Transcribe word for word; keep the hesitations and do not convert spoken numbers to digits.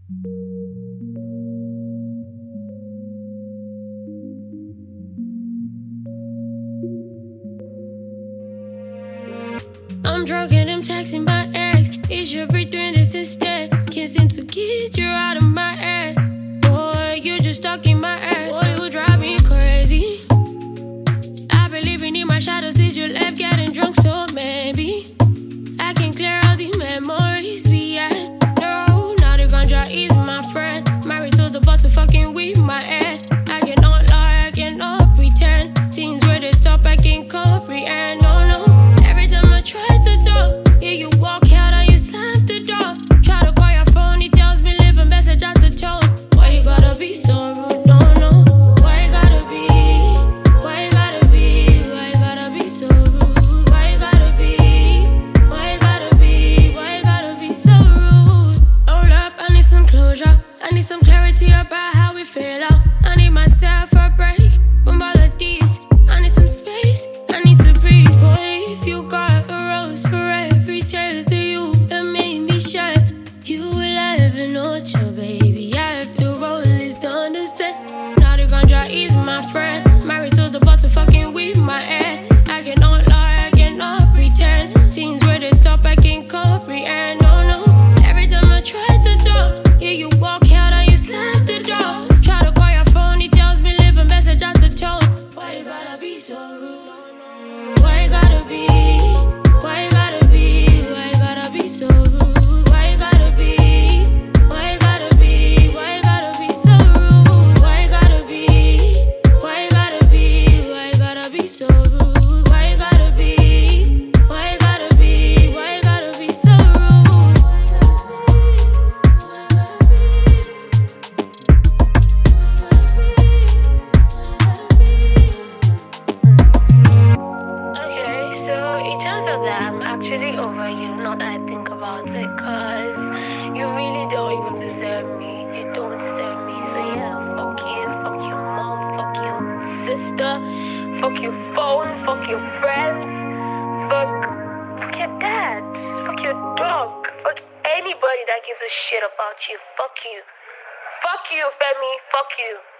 I'm drunk and I'm texting my ex. You should be doing this instead. Can't seem to get you out of my head. Boy, you just stuck in my head. Boy, you drive me crazy. I've been living in my shadow since you left, getting drunk, so maybe I can clear all the memories we had. No, now the ganja is my friend. Married to the bottle, fucking with my head. I cannot lie, I cannot pretend. Things where they stop, I can't comprehend. No, no. Every time I try to talk, yeah, you walk out and you slam the door. Try to call your phone, it tells me leave a message at the tone. Why you gotta be so rude? No, no. Why you gotta be? Why you gotta be? Why you gotta be so rude? Why you gotta be? Why you gotta be? Why you gotta be so rude? Hold up, I need some closure. I need some clarity about how we feel out. I need myself a break from all of this. I need some space, I need to breathe. Boy, if you got a rose for every tear that you have made me shed, you will have an orchard, baby. After all is done to say, now the ganja is my friend. Married to the bottle, fucking with my head. I cannot lie, I cannot pretend. Things where they stop, I can't comprehend. No, no. Every time I try to talk, yeah, you walk out and you slam the door. Try to call your phone, it tells me leave a message at the tone. Why you gotta be so rude? Why you gotta be? Why you gotta be? Why you gotta be so rude? Why you gotta be? Why you gotta be? Why you gotta be so rude? Why you gotta be? Why you gotta be? Why you gotta be so rude? Why you gotta be? Why you gotta be? Why you gotta be so rude? Okay, so it turns out that I'm actually over you, not that I think about it, cause you really don't even deserve me. You don't deserve me, so yeah, fuck you, fuck your mom, fuck your sister, fuck your phone, fuck your friends, fuck, fuck your dad, fuck your dog, fuck anybody that gives a shit about you, fuck you. Fuck you, Femi, fuck you.